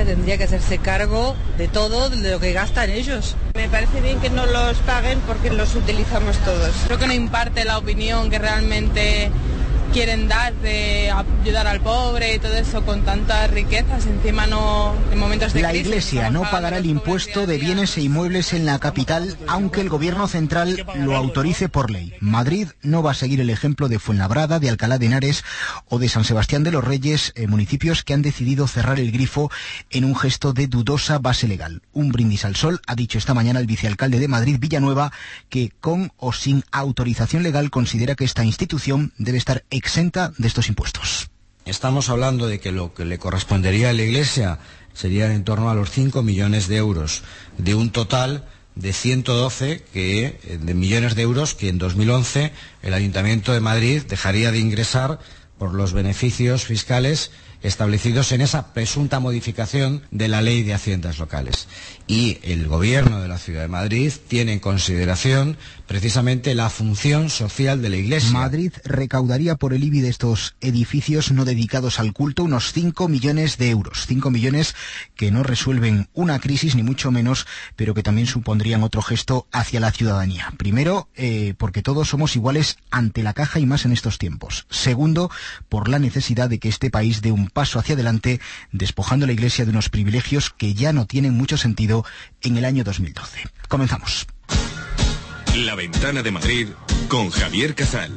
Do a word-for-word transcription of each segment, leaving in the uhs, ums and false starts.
tendría que hacerse cargo de todo, de lo que gastan ellos. Me parece bien que no los paguen porque los utilizamos todos. Creo que no imparte la opinión que realmente quieren dar de ayudar al pobre y todo eso con tantas riquezas, encima no en momentos de La crisis. La Iglesia no pagará el impuesto de bienes e inmuebles en la capital, aunque el Gobierno central lo autorice por ley. Madrid no va a seguir el ejemplo de Fuenlabrada, de Alcalá de Henares o de San Sebastián de los Reyes, eh, municipios que han decidido cerrar el grifo en un gesto de dudosa base legal. Un brindis al sol, ha dicho esta mañana el vicealcalde de Madrid, Villanueva, que con o sin autorización legal considera que esta institución debe estar exenta de estos impuestos. Estamos hablando de que lo que le correspondería a la Iglesia serían en torno a los cinco millones de euros, de un total de ciento doce que, de millones de euros que en dos mil once el Ayuntamiento de Madrid dejaría de ingresar por los beneficios fiscales establecidos en esa presunta modificación de la Ley de Haciendas Locales. Y el Gobierno de la Ciudad de Madrid tiene en consideración precisamente la función social de la Iglesia. Madrid recaudaría por el I B I de estos edificios no dedicados al culto unos cinco millones de euros. cinco millones que no resuelven una crisis, ni mucho menos, pero que también supondrían otro gesto hacia la ciudadanía. Primero, eh, porque todos somos iguales ante la caja y más en estos tiempos. Segundo, por la necesidad de que este país dé un paso hacia adelante, despojando a la Iglesia de unos privilegios que ya no tienen mucho sentido en el año dos mil doce. Comenzamos. La Ventana de Madrid con Javier Casal.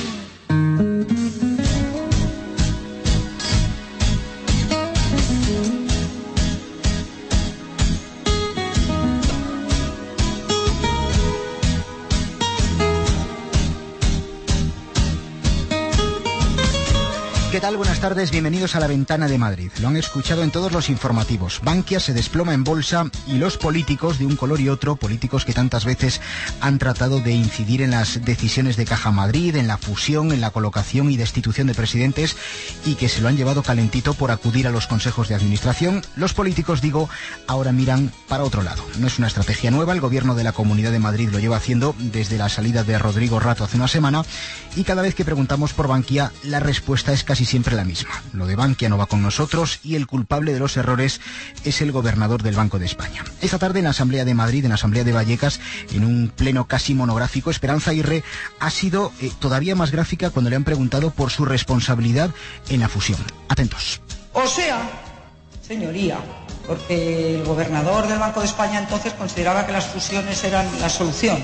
¿Qué tal? Buenas tardes, bienvenidos a La Ventana de Madrid. Lo han escuchado en todos los informativos. Bankia se desploma en bolsa y los políticos de un color y otro, políticos que tantas veces han tratado de incidir en las decisiones de Caja Madrid, en la fusión, en la colocación y destitución de presidentes, y que se lo han llevado calentito por acudir a los consejos de administración. Los políticos, digo, ahora miran para otro lado. No es una estrategia nueva, el Gobierno de la Comunidad de Madrid lo lleva haciendo desde la salida de Rodrigo Rato hace una semana, y cada vez que preguntamos por Bankia, la respuesta es casi siempre la misma. Lo de Bankia no va con nosotros y el culpable de los errores es el gobernador del Banco de España. Esta tarde en la Asamblea de Madrid, en la Asamblea de Vallecas, en un pleno casi monográfico, Esperanza Aguirre ha sido eh, todavía más gráfica cuando le han preguntado por su responsabilidad en la fusión. Atentos. O sea, señoría, porque el gobernador del Banco de España entonces consideraba que las fusiones eran la solución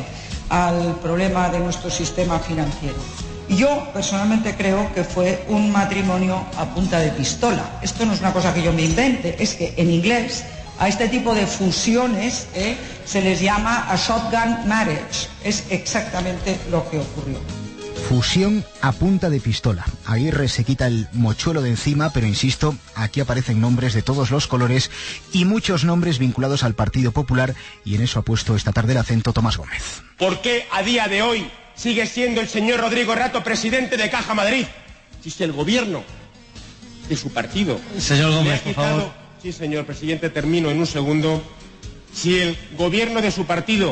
al problema de nuestro sistema financiero. Yo personalmente creo que fue un matrimonio a punta de pistola. Esto no es una cosa que yo me invente, es que en inglés a este tipo de fusiones eh, se les llama a shotgun marriage. Es exactamente lo que ocurrió. Fusión a punta de pistola. Aguirre se quita el mochuelo de encima, pero insisto, aquí aparecen nombres de todos los colores y muchos nombres vinculados al Partido Popular, y en eso ha puesto esta tarde el acento Tomás Gómez. ¿Por qué a día de hoy sigue siendo el señor Rodrigo Rato presidente de Caja Madrid? Si es el gobierno de su partido. Señor Gómez, quitado, por favor. Sí, señor presidente, termino en un segundo. Si el gobierno de su partido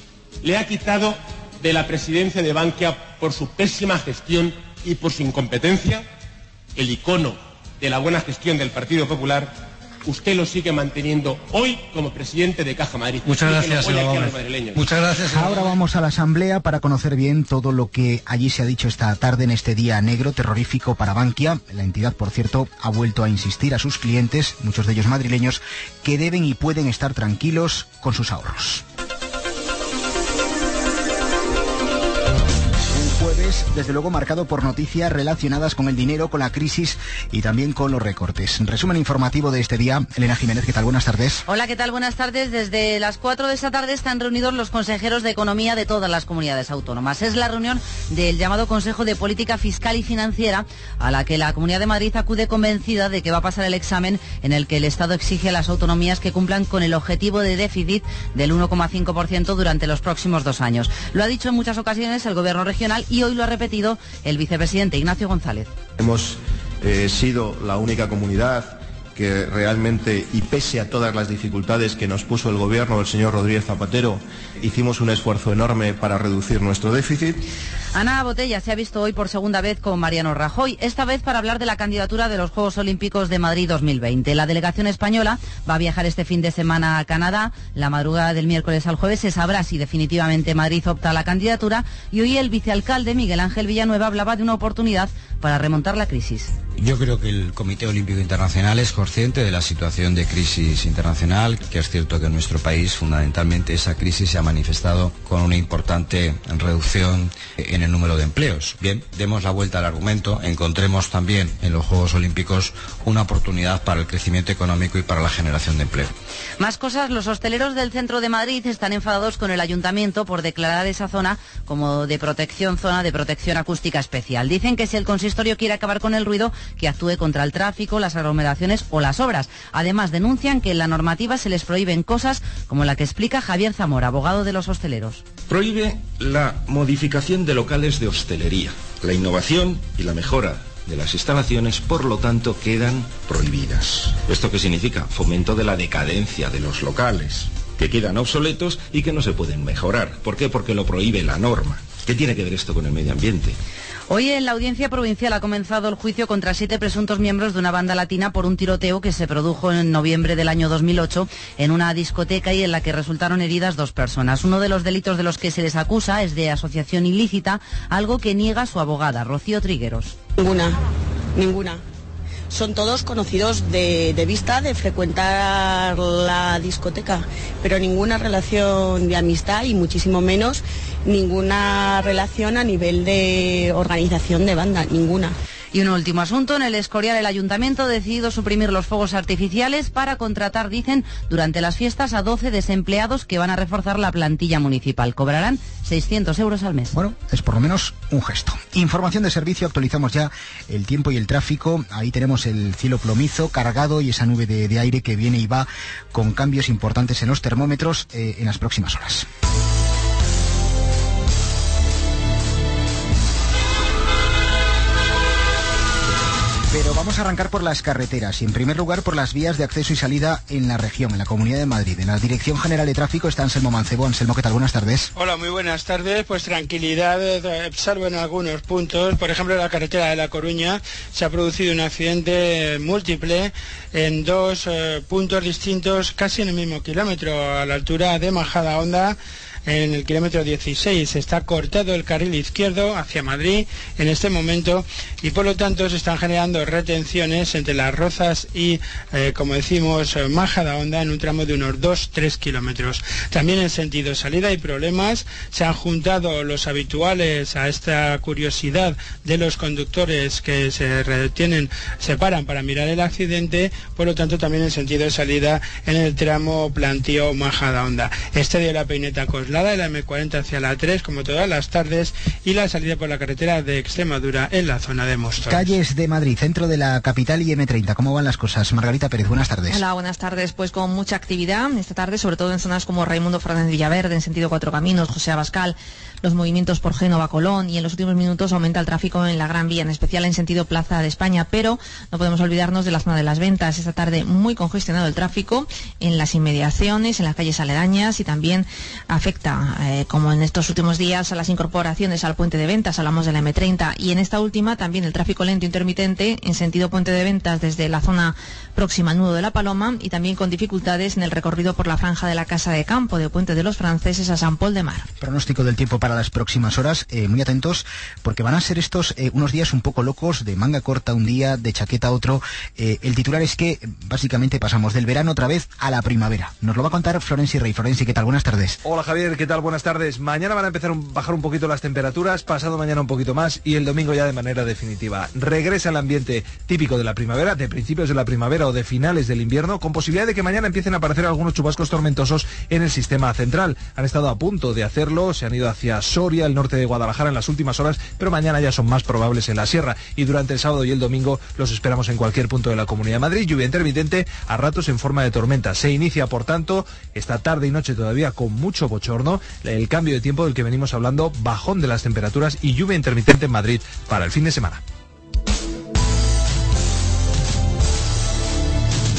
le ha quitado de la presidencia de Bankia por su pésima gestión y por su incompetencia, el icono de la buena gestión del Partido Popular, usted lo sigue manteniendo hoy como presidente de Caja Madrid. Muchas gracias, señor Gómez. Muchas gracias, señor. Ahora vamos a la Asamblea para conocer bien todo lo que allí se ha dicho esta tarde en este día negro, terrorífico para Bankia. La entidad, por cierto, ha vuelto a insistir a sus clientes, muchos de ellos madrileños, que deben y pueden estar tranquilos con sus ahorros. Jueves, desde luego marcado por noticias relacionadas con el dinero, con la crisis y también con los recortes. Resumen informativo de este día. Elena Jiménez, ¿qué tal? Buenas tardes. Hola, ¿qué tal? Buenas tardes. Desde las cuatro de esta tarde están reunidos los consejeros de Economía de todas las comunidades autónomas. Es la reunión del llamado Consejo de Política Fiscal y Financiera, a la que la Comunidad de Madrid acude convencida de que va a pasar el examen en el que el Estado exige a las autonomías que cumplan con el objetivo de déficit del uno coma cinco por ciento durante los próximos dos años. Lo ha dicho en muchas ocasiones el Gobierno regional y hoy lo ha repetido el vicepresidente Ignacio González. Hemos eh, sido la única comunidad que realmente, y pese a todas las dificultades que nos puso el gobierno del señor Rodríguez Zapatero, hicimos un esfuerzo enorme para reducir nuestro déficit. Ana Botella se ha visto hoy por segunda vez con Mariano Rajoy, esta vez para hablar de la candidatura de los Juegos Olímpicos de Madrid dos mil veinte. La delegación española va a viajar este fin de semana a Canadá. La madrugada del miércoles al jueves se sabrá si definitivamente Madrid opta a la candidatura, y hoy el vicealcalde Miguel Ángel Villanueva hablaba de una oportunidad para remontar la crisis. Yo creo que el Comité Olímpico Internacional es consciente de la situación de crisis internacional, que es cierto que en nuestro país fundamentalmente esa crisis se ha manifestado con una importante reducción en el número de empleos. Bien, demos la vuelta al argumento, encontremos también en los Juegos Olímpicos una oportunidad para el crecimiento económico y para la generación de empleo. Más cosas, los hosteleros del centro de Madrid están enfadados con el ayuntamiento por declarar esa zona como de protección, zona de protección acústica especial. Dicen que si el consistorio quiere acabar con el ruido, que actúe contra el tráfico, las aglomeraciones o las obras. Además, denuncian que en la normativa se les prohíben cosas como la que explica Javier Zamora, abogado de los hosteleros. Prohíbe la modificación de locales de hostelería. La innovación y la mejora de las instalaciones, por lo tanto, quedan prohibidas. ¿Esto qué significa? Fomento de la decadencia de los locales, que quedan obsoletos y que no se pueden mejorar. ¿Por qué? Porque lo prohíbe la norma. ¿Qué tiene que ver esto con el medio ambiente? Hoy en la Audiencia Provincial ha comenzado el juicio contra siete presuntos miembros de una banda latina por un tiroteo que se produjo en noviembre del año dos mil ocho en una discoteca y en la que resultaron heridas dos personas. Uno de los delitos de los que se les acusa es de asociación ilícita, algo que niega su abogada, Rocío Trigueros. Ninguna, ninguna. Son todos conocidos de, de vista, de frecuentar la discoteca, pero ninguna relación de amistad y muchísimo menos ninguna relación a nivel de organización de banda, ninguna. Y un último asunto, en el Escorial el Ayuntamiento ha decidido suprimir los fuegos artificiales para contratar, dicen, durante las fiestas a doce desempleados que van a reforzar la plantilla municipal. Cobrarán seiscientos euros al mes. Bueno, es por lo menos un gesto. Información de servicio, actualizamos ya el tiempo y el tráfico. Ahí tenemos el cielo plomizo, cargado, y esa nube de, de aire que viene y va con cambios importantes en los termómetros eh, en las próximas horas. Pero vamos a arrancar por las carreteras y en primer lugar por las vías de acceso y salida en la región, en la Comunidad de Madrid. En la Dirección General de Tráfico está Anselmo Mancebo. Anselmo, ¿qué tal? Buenas tardes. Hola, muy buenas tardes. Pues tranquilidad, salvo en algunos puntos. Por ejemplo, en la carretera de La Coruña se ha producido un accidente múltiple en dos eh, puntos distintos, casi en el mismo kilómetro, a la altura de Majadahonda. En el kilómetro dieciséis está cortado el carril izquierdo hacia Madrid en este momento y por lo tanto se están generando retenciones entre Las Rozas y, eh, como decimos, Majadahonda en un tramo de unos dos a tres kilómetros. También en sentido salida hay problemas, se han juntado los habituales a esta curiosidad de los conductores que se retienen, se paran para mirar el accidente, por lo tanto también en sentido salida en el tramo Plantío Majadahonda. Estadio de la Peineta Coslada, de la eme cuarenta hacia la tres, como todas las tardes, y la salida por la carretera de Extremadura en la zona de Móstoles. Calles de Madrid, centro de la capital y eme treinta, ¿cómo van las cosas? Margarita Pérez, buenas tardes. Hola, buenas tardes. Pues con mucha actividad esta tarde, sobre todo en zonas como Raimundo Fernández Villaverde, en sentido Cuatro Caminos, José Abascal, los movimientos por Génova, Colón, y en los últimos minutos aumenta el tráfico en la Gran Vía, en especial en sentido Plaza de España, pero no podemos olvidarnos de la zona de las ventas. Esta tarde muy congestionado el tráfico en las inmediaciones, en las calles aledañas, y también afecta, eh, como en estos últimos días, a las incorporaciones al puente de ventas. Hablamos de la eme treinta, y en esta última también el tráfico lento intermitente en sentido puente de ventas desde la zona próxima al nudo de la Paloma, y también con dificultades en el recorrido por la franja de la Casa de Campo de Puente de los Franceses a San Pol de Mar. Pronóstico del tiempo para las próximas horas, eh, muy atentos, porque van a ser estos eh, unos días un poco locos, de manga corta un día, de chaqueta otro. Eh, el titular es que básicamente pasamos del verano otra vez a la primavera. Nos lo va a contar Florenci Rey. Florenci, ¿qué tal? Buenas tardes. Hola Javier, ¿qué tal? Buenas tardes. Mañana van a empezar a bajar un poquito las temperaturas, pasado mañana un poquito más, y el domingo ya de manera definitiva. Regresa el ambiente típico de la primavera, de principios de la primavera o de finales del invierno, con posibilidad de que mañana empiecen a aparecer algunos chubascos tormentosos en el sistema central. Han estado a punto de hacerlo, se han ido hacia Soria, el norte de Guadalajara en las últimas horas, pero mañana ya son más probables en la sierra, y durante el sábado y el domingo los esperamos en cualquier punto de la Comunidad de Madrid. Lluvia intermitente a ratos en forma de tormenta. Se inicia, por tanto, esta tarde y noche todavía con mucho bochorno, el cambio de tiempo del que venimos hablando, bajón de las temperaturas y lluvia intermitente en Madrid para el fin de semana.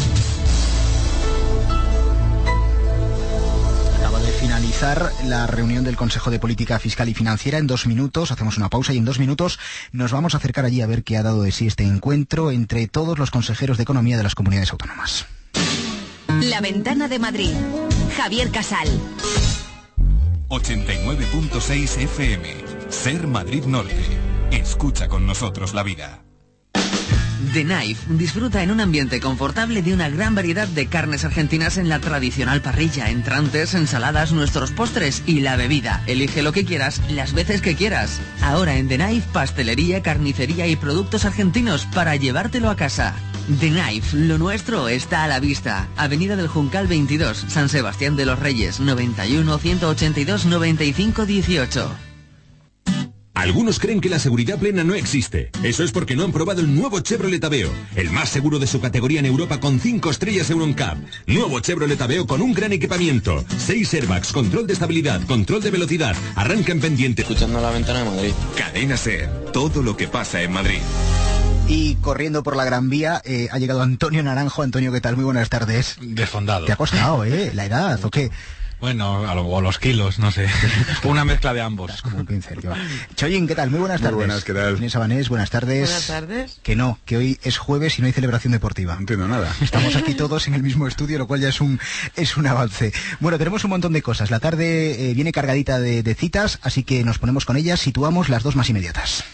finalizar la reunión del Consejo de Política Fiscal y Financiera, en dos minutos hacemos una pausa y en dos minutos nos vamos a acercar allí a ver qué ha dado de sí este encuentro entre todos los consejeros de Economía de las comunidades autónomas. La Ventana de Madrid. Javier Casal. ochenta y nueve punto seis F M. Ser Madrid Norte. Escucha con nosotros la vida. The Knife disfruta en un ambiente confortable de una gran variedad de carnes argentinas en la tradicional parrilla, entrantes, ensaladas, nuestros postres y la bebida. Elige lo que quieras, las veces que quieras. Ahora en The Knife, pastelería, carnicería y productos argentinos para llevártelo a casa. The Knife, lo nuestro está a la vista. Avenida del Juncal veintidós, San Sebastián de los Reyes, noventa y uno, ciento ochenta y dos, noventa y cinco, dieciocho. Algunos creen que la seguridad plena no existe. Eso es porque no han probado el nuevo Chevrolet Aveo, el más seguro de su categoría en Europa con cinco estrellas Euroncap. Nuevo Chevrolet Aveo con un gran equipamiento. seis airbags, control de estabilidad, control de velocidad, arranca en pendiente. Escuchando La Ventana de Madrid. Cadena Ser, todo lo que pasa en Madrid. Y corriendo por la Gran Vía eh, ha llegado Antonio Naranjo. Antonio, ¿qué tal? Muy buenas tardes. Desfondado. ¿Te ha costado, eh? ¿La edad o qué? Bueno, a lo, o los kilos, no sé. Una mezcla de ambos. Como un pincel, que va. Choyin, ¿qué tal? Muy buenas tardes. Muy buenas, ¿qué tal? Inés Abanés, buenas tardes. Buenas tardes. Que no, que hoy es jueves y no hay celebración deportiva. No entiendo nada. Estamos aquí todos en el mismo estudio, lo cual ya es un es un avance. Bueno, tenemos un montón de cosas. La tarde eh, viene cargadita de, de citas, así que nos ponemos con ellas. Situamos las dos más inmediatas.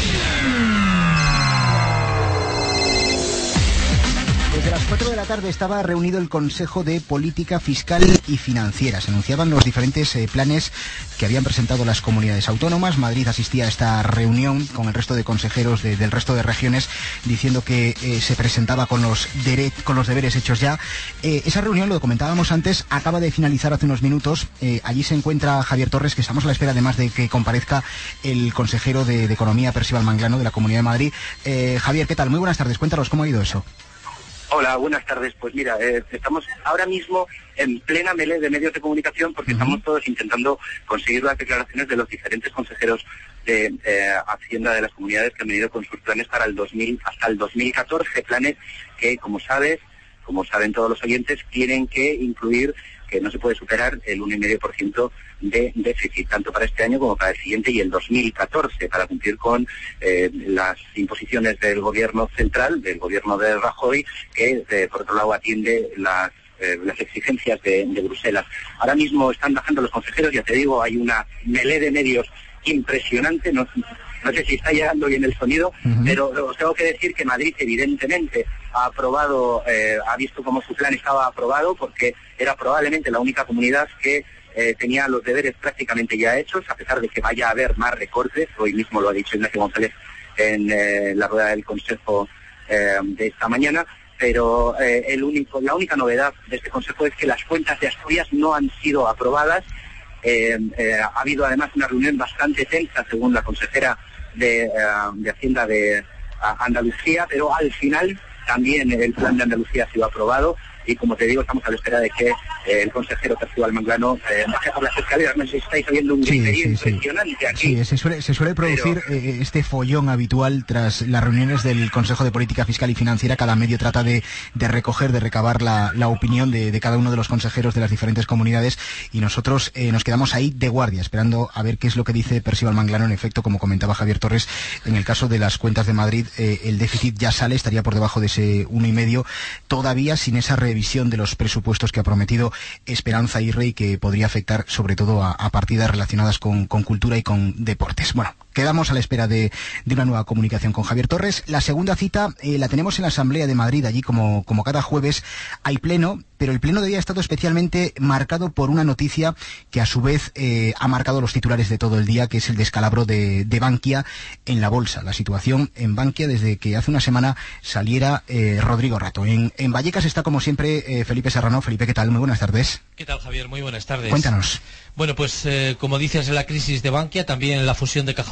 Desde las cuatro de la tarde estaba reunido el Consejo de Política Fiscal y Financiera. Se anunciaban los diferentes eh, planes que habían presentado las comunidades autónomas. Madrid asistía a esta reunión con el resto de consejeros de, del resto de regiones, diciendo que eh, se presentaba con los, dere- con los deberes hechos ya. Eh, esa reunión, lo comentábamos antes, acaba de finalizar hace unos minutos. Eh, allí se encuentra Javier Torres, que estamos a la espera además de que comparezca el consejero de, de Economía, Percival Manglano, de la Comunidad de Madrid. Eh, Javier, ¿qué tal? Muy buenas tardes. Cuéntanos, ¿cómo ha ido eso? Hola, buenas tardes. Pues mira, eh, estamos ahora mismo en plena melee de medios de comunicación porque uh-huh. estamos todos intentando conseguir las declaraciones de los diferentes consejeros de eh, Hacienda de las comunidades que han venido con sus planes para el dos mil hasta el dos mil catorce, planes que, como sabes, como saben todos los oyentes, tienen que incluir que no se puede superar el uno coma cinco por ciento de déficit, tanto para este año como para el siguiente y el dos mil catorce, para cumplir con eh, las imposiciones del gobierno central, del gobierno de Rajoy, que eh, por otro lado atiende las, eh, las exigencias de, de Bruselas. Ahora mismo están bajando los consejeros, ya te digo, hay una melee de medios impresionante, no, no sé si está llegando bien el sonido, uh-huh. pero os tengo que decir que Madrid evidentemente ha aprobado, eh, ha visto cómo su plan estaba aprobado, porque era probablemente la única comunidad que eh, tenía los deberes prácticamente ya hechos, a pesar de que vaya a haber más recortes. Hoy mismo lo ha dicho Ignacio González en eh, la rueda del Consejo eh, de esta mañana, pero eh, el único, la única novedad de este Consejo es que las cuentas de Asturias no han sido aprobadas. Eh, eh, ha habido además una reunión bastante tensa, según la consejera de, uh, de Hacienda de uh, Andalucía, pero al final también el plan de Andalucía ha sido aprobado y, como te digo, estamos a la espera de que eh, el consejero Percival Manglano eh, baje por las escaleras. No sé si estáis oyendo un griterío sí, sí, impresionante sí. aquí. Sí, se suele, se suele producir pero... eh, este follón habitual tras las reuniones del Consejo de Política Fiscal y Financiera. Cada medio trata de, de recoger, de recabar la, la opinión de, de cada uno de los consejeros de las diferentes comunidades y nosotros eh, nos quedamos ahí de guardia, esperando a ver qué es lo que dice Percival Manglano. En efecto, como comentaba Javier Torres, en el caso de las cuentas de Madrid, eh, el déficit ya sale, estaría por debajo de ese uno y medio, todavía sin esa revisión de los presupuestos que ha prometido Esperanza Aguirre y que podría afectar sobre todo a, a partidas relacionadas con, con cultura y con deportes. Bueno, quedamos a la espera de, de una nueva comunicación con Javier Torres. La segunda cita eh, la tenemos en la Asamblea de Madrid. Allí, como, como cada jueves, hay pleno, pero el pleno de hoy ha estado especialmente marcado por una noticia que a su vez eh, ha marcado los titulares de todo el día, que es el descalabro de, de Bankia en la bolsa. La situación en Bankia desde que hace una semana saliera eh, Rodrigo Rato. En, en Vallecas está, como siempre, eh, Felipe Serrano. Felipe, ¿qué tal? Muy buenas tardes. ¿Qué tal, Javier? Muy buenas tardes. Cuéntanos. Bueno, pues eh, como dices, en la crisis de Bankia, también en la fusión de Caja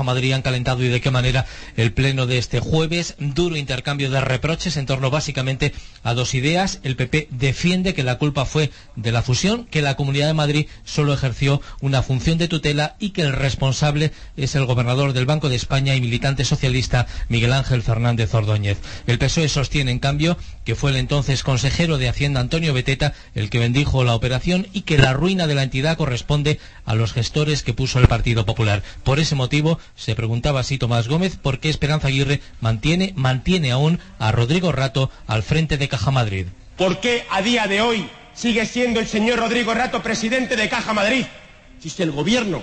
Madrid han calentado y de qué manera el pleno de este jueves. Duro intercambio de reproches en torno básicamente a dos ideas. El P P defiende que la culpa fue de la fusión, que la Comunidad de Madrid solo ejerció una función de tutela y que el responsable es el gobernador del Banco de España y militante socialista Miguel Ángel Fernández Ordóñez. El P S O E sostiene, en cambio, que fue el entonces consejero de Hacienda Antonio Beteta el que bendijo la operación y que la ruina de la entidad corresponde a los gestores que puso el Partido Popular. Por ese motivo, se preguntaba así Tomás Gómez por qué Esperanza Aguirre mantiene, mantiene aún a Rodrigo Rato al frente de Caja Madrid. ¿Por qué a día de hoy sigue siendo el señor Rodrigo Rato presidente de Caja Madrid? Si es el gobierno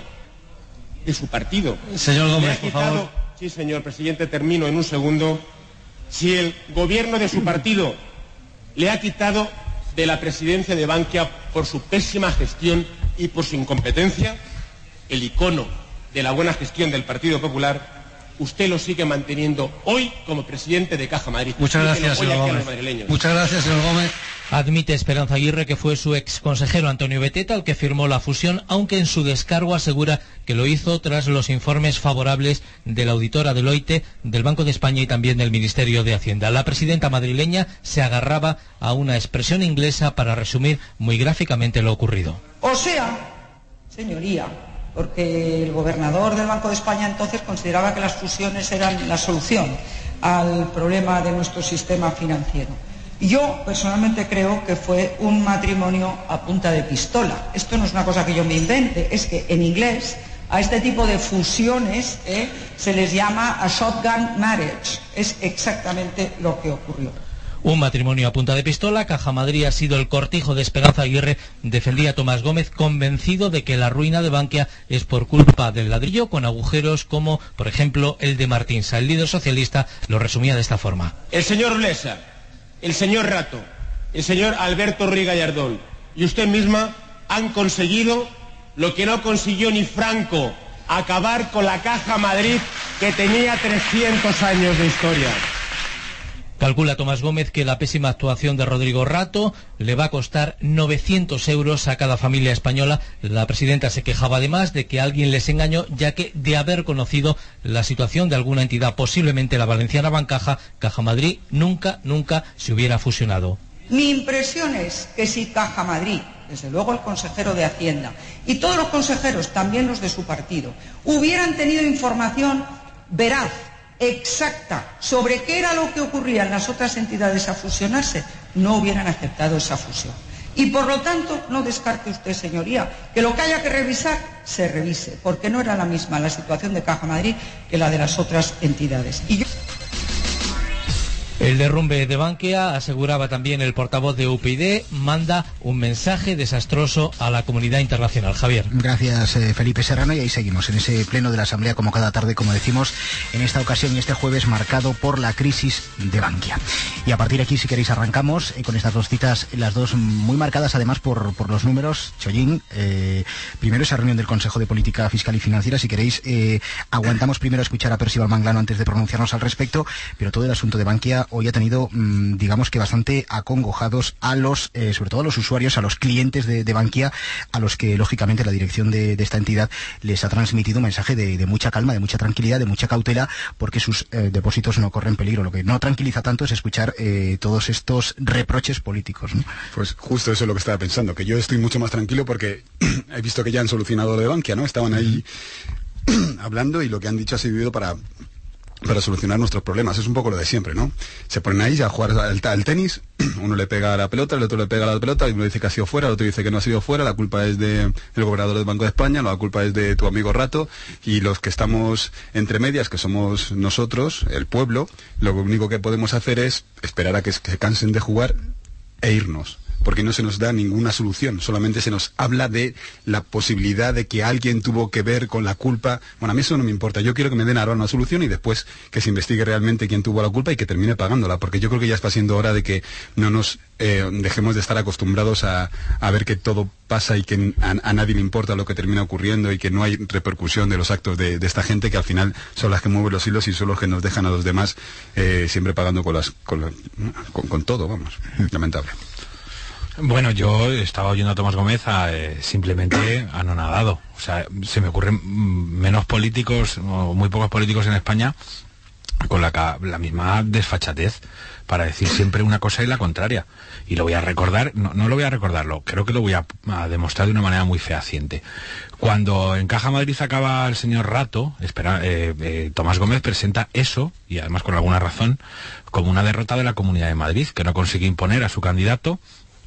de su partido. Señor Gómez, por favor. Sí, señor presidente, termino en un segundo. Si el gobierno de su partido le ha quitado de la presidencia de Bankia por su pésima gestión y por su incompetencia, el icono de la buena gestión del Partido Popular, usted lo sigue manteniendo hoy como presidente de Caja Madrid. Muchas gracias, señor Gómez. Muchas gracias, señor Gómez. Admite Esperanza Aguirre que fue su ex consejero Antonio Beteta el que firmó la fusión, aunque en su descargo asegura que lo hizo tras los informes favorables de la auditora Deloitte, del Banco de España y también del Ministerio de Hacienda. La presidenta madrileña se agarraba a una expresión inglesa para resumir muy gráficamente lo ocurrido. O sea, señoría, porque el gobernador del Banco de España entonces consideraba que las fusiones eran la solución al problema de nuestro sistema financiero. Yo personalmente creo que fue un matrimonio a punta de pistola. Esto no es una cosa que yo me invente, es que en inglés a este tipo de fusiones eh, se les llama a shotgun marriage. Es exactamente lo que ocurrió. Un matrimonio a punta de pistola. Caja Madrid ha sido el cortijo de Esperanza Aguirre, defendía Tomás Gómez, convencido de que la ruina de Bankia es por culpa del ladrillo, con agujeros como, por ejemplo, el de Martínsa. El líder socialista lo resumía de esta forma. El señor Blesa, el señor Rato, el señor Alberto Ruiz Gallardón y usted misma han conseguido lo que no consiguió ni Franco, acabar con la Caja Madrid, que tenía trescientos años de historia. Calcula Tomás Gómez que la pésima actuación de Rodrigo Rato le va a costar novecientos euros a cada familia española. La presidenta se quejaba además de que alguien les engañó, ya que de haber conocido la situación de alguna entidad, posiblemente la valenciana Bancaja, Caja Madrid nunca, nunca se hubiera fusionado. Mi impresión es que si Caja Madrid, desde luego el consejero de Hacienda y todos los consejeros, también los de su partido, hubieran tenido información veraz, exacta, sobre qué era lo que ocurría en las otras entidades a fusionarse, no hubieran aceptado esa fusión. Y por lo tanto, no descarte usted, señoría, que lo que haya que revisar, se revise, porque no era la misma la situación de Caja Madrid que la de las otras entidades. Y yo... El derrumbe de Bankia, aseguraba también el portavoz de U P yD, manda un mensaje desastroso a la comunidad internacional. Javier. Gracias, eh, Felipe Serrano, y ahí seguimos, en ese pleno de la Asamblea, como cada tarde, como decimos, en esta ocasión y este jueves marcado por la crisis de Bankia. Y a partir de aquí, si queréis, arrancamos eh, con estas dos citas, las dos muy marcadas además por, por los números. Chollín, eh, primero esa reunión del Consejo de Política Fiscal y Financiera, si queréis, eh, aguantamos primero a escuchar a Percival Manglano antes de pronunciarnos al respecto, pero todo el asunto de Bankia hoy ha tenido, mmm, digamos que bastante acongojados a los, eh, sobre todo a los usuarios, a los clientes de, de Bankia, a los que lógicamente la dirección de, de esta entidad les ha transmitido un mensaje de, de mucha calma, de mucha tranquilidad, de mucha cautela, porque sus eh, depósitos no corren peligro. Lo que no tranquiliza tanto es escuchar eh, todos estos reproches políticos, ¿no? Pues justo eso es lo que estaba pensando, que yo estoy mucho más tranquilo porque he visto que ya han solucionado lo de Bankia, ¿no? Estaban ahí hablando y lo que han dicho ha servido para... para solucionar nuestros problemas. Es un poco lo de siempre, ¿no? Se ponen ahí a jugar al, al tenis, uno le pega a la pelota, el otro le pega a la pelota, y uno dice que ha sido fuera, el otro dice que no ha sido fuera, la culpa es de el gobernador del Banco de España, la culpa es de tu amigo Rato, y los que estamos entre medias, que somos nosotros, el pueblo, lo único que podemos hacer es esperar a que se cansen de jugar e irnos. Porque no se nos da ninguna solución, solamente se nos habla de la posibilidad de que alguien tuvo que ver con la culpa. Bueno, a mí eso no me importa, yo quiero que me den ahora una solución y después que se investigue realmente quién tuvo la culpa y que termine pagándola, porque yo creo que ya está siendo hora de que no nos eh, dejemos de estar acostumbrados a, a ver que todo pasa y que a, a nadie le importa lo que termina ocurriendo y que no hay repercusión de los actos de, de esta gente, que al final son las que mueven los hilos y son los que nos dejan a los demás eh, siempre pagando con, las, con, la, con, con todo, vamos, lamentable. Bueno, yo estaba oyendo a Tomás Gómez a, eh, simplemente anonadado. O sea, se me ocurren menos políticos, o muy pocos políticos en España, con la, la misma desfachatez para decir siempre una cosa y la contraria. Y lo voy a recordar, no, no lo voy a recordarlo, creo que lo voy a, a demostrar de una manera muy fehaciente. Cuando en Caja Madrid acaba el señor Rato, espera, eh, eh, Tomás Gómez presenta eso, y además con alguna razón, como una derrota de la Comunidad de Madrid, que no consigue imponer a su candidato,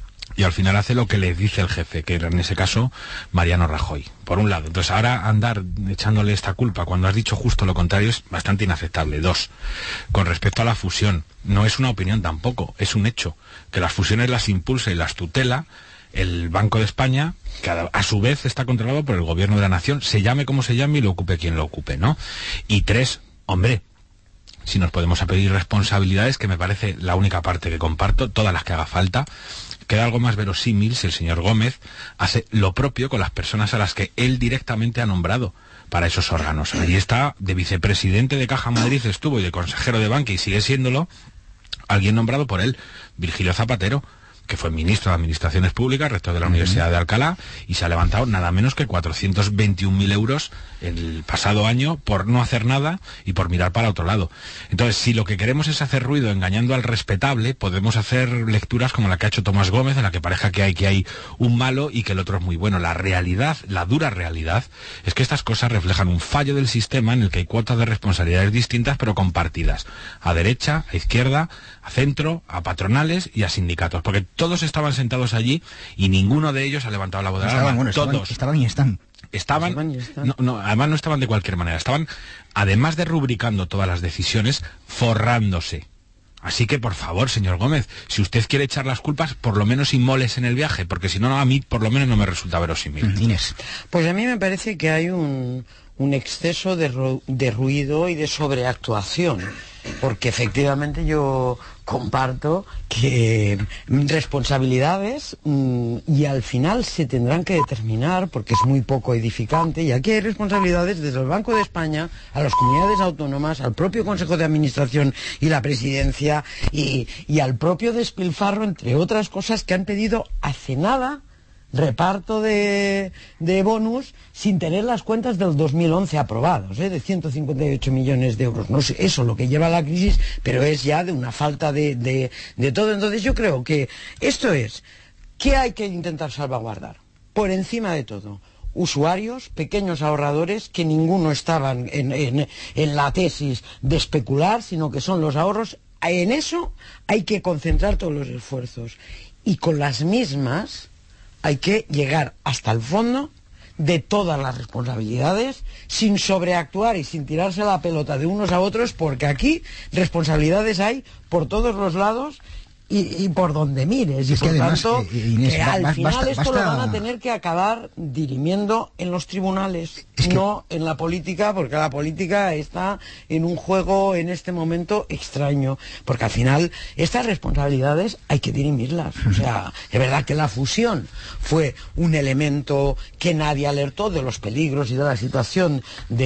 y al final hace lo que le dice el jefe, que era en ese caso Mariano Rajoy, por un lado. Entonces ahora andar echándole esta culpa cuando has dicho justo lo contrario es bastante inaceptable. Dos, con respecto a la fusión, no es una opinión tampoco, es un hecho, que las fusiones las impulsa y las tutela el Banco de España, que a, a su vez está controlado por el Gobierno de la Nación, se llame como se llame y lo ocupe quien lo ocupe, ¿no? Y tres, hombre, si nos podemos a pedir responsabilidades, que me parece la única parte que comparto, todas las que haga falta, queda algo más verosímil si el señor Gómez hace lo propio con las personas a las que él directamente ha nombrado para esos órganos. Allí está, de vicepresidente de Caja Madrid estuvo, y de consejero de Bankia, y sigue siéndolo, alguien nombrado por él, Virgilio Zapatero, que fue ministro de Administraciones Públicas, rector de la uh-huh. Universidad de Alcalá, y se ha levantado nada menos que cuatrocientos veintiún mil euros el pasado año por no hacer nada y por mirar para otro lado. Entonces, si lo que queremos es hacer ruido engañando al respetable, podemos hacer lecturas como la que ha hecho Tomás Gómez, en la que parezca que hay, que hay un malo y que el otro es muy bueno. La realidad, la dura realidad, es que estas cosas reflejan un fallo del sistema en el que hay cuotas de responsabilidades distintas pero compartidas, a derecha, a izquierda, a centro, a patronales y a sindicatos, porque todos estaban sentados allí y ninguno de ellos ha levantado la voz de la estaban, bueno, todos estaban, estaban y están. Estaban, estaban, y están. No, no, además no estaban de cualquier manera, estaban, además de rubricando todas las decisiones, forrándose. Así que, por favor, señor Gómez, si usted quiere echar las culpas, por lo menos inmoles en el viaje, porque si no, a mí por lo menos no me resulta verosímil. Inés. Pues a mí me parece que hay un, un exceso de, ru de ruido y de sobreactuación, porque efectivamente yo comparto que responsabilidades mmm, y al final se tendrán que determinar, porque es muy poco edificante, y aquí hay responsabilidades desde el Banco de España a las comunidades autónomas, al propio Consejo de Administración y la Presidencia, y, y al propio despilfarro, entre otras cosas, que han pedido hace nada reparto de, de bonus sin tener las cuentas del dos mil once aprobados, ¿eh? de ciento cincuenta y ocho millones de euros. No sé, eso lo que lleva a la crisis, pero es ya de una falta de, de, de todo. Entonces yo creo que esto es, ¿qué hay que intentar salvaguardar? Por encima de todo, usuarios, pequeños ahorradores, que ninguno estaban en, en, en la tesis de especular, sino que son los ahorros. En eso hay que concentrar todos los esfuerzos. Y con las mismas hay que llegar hasta el fondo de todas las responsabilidades, sin sobreactuar y sin tirarse la pelota de unos a otros, porque aquí responsabilidades hay por todos los lados y, y por donde mires. Y, y por además, tanto, eh, Inés, que al final basta, esto basta... lo van a tener que acabar dirimiendo en los tribunales, es que... no en la política, porque la política está en un juego en este momento extraño, porque al final estas responsabilidades hay que dirimirlas. O sea, es verdad que la fusión fue un elemento que nadie alertó de los peligros y de la situación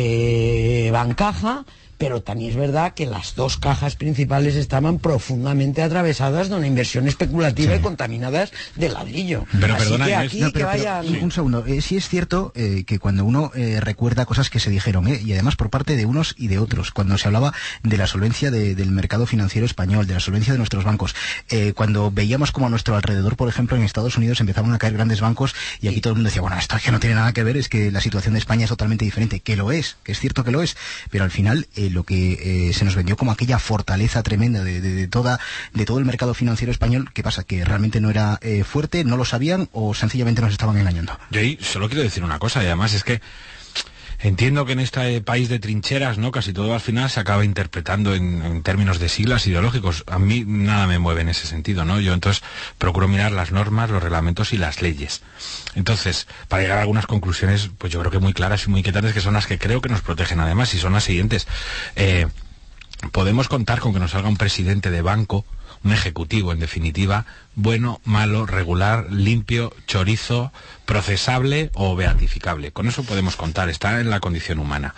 de Bancaja, pero también es verdad que las dos cajas principales estaban profundamente atravesadas de una inversión especulativa sí. y contaminadas de ladrillo. Pero Así perdona, que Inés, aquí no, pero, que vayan... pero, un segundo, eh, sí es cierto eh, que cuando uno eh, recuerda cosas que se dijeron, eh, y además por parte de unos y de otros, cuando se hablaba de la solvencia de, del mercado financiero español, de la solvencia de nuestros bancos, eh, cuando veíamos como a nuestro alrededor, por ejemplo, en Estados Unidos empezaban a caer grandes bancos y aquí todo el mundo decía, bueno, esto es que no tiene nada que ver, es que la situación de España es totalmente diferente, que lo es, que es cierto que lo es, pero al final eh, lo que... Eh, se nos vendió como aquella fortaleza tremenda de, de, de toda de todo el mercado financiero español. ¿Qué pasa? ¿Que realmente no era eh, fuerte, no lo sabían o sencillamente nos estaban engañando? Yo ahí solo quiero decir una cosa, y además es que entiendo que en este país de trincheras, ¿no?, casi todo al final se acaba interpretando en, en términos de siglas ideológicos. A mí nada me mueve en ese sentido, ¿no? Yo entonces procuro mirar las normas, los reglamentos y las leyes. Entonces, para llegar a algunas conclusiones, pues yo creo que muy claras y muy inquietantes, que son las que creo que nos protegen además, y son las siguientes. Eh, podemos contar con que nos salga un presidente de banco, un ejecutivo, en definitiva, bueno, malo, regular, limpio, chorizo, procesable o beatificable. Con eso podemos contar, está en la condición humana.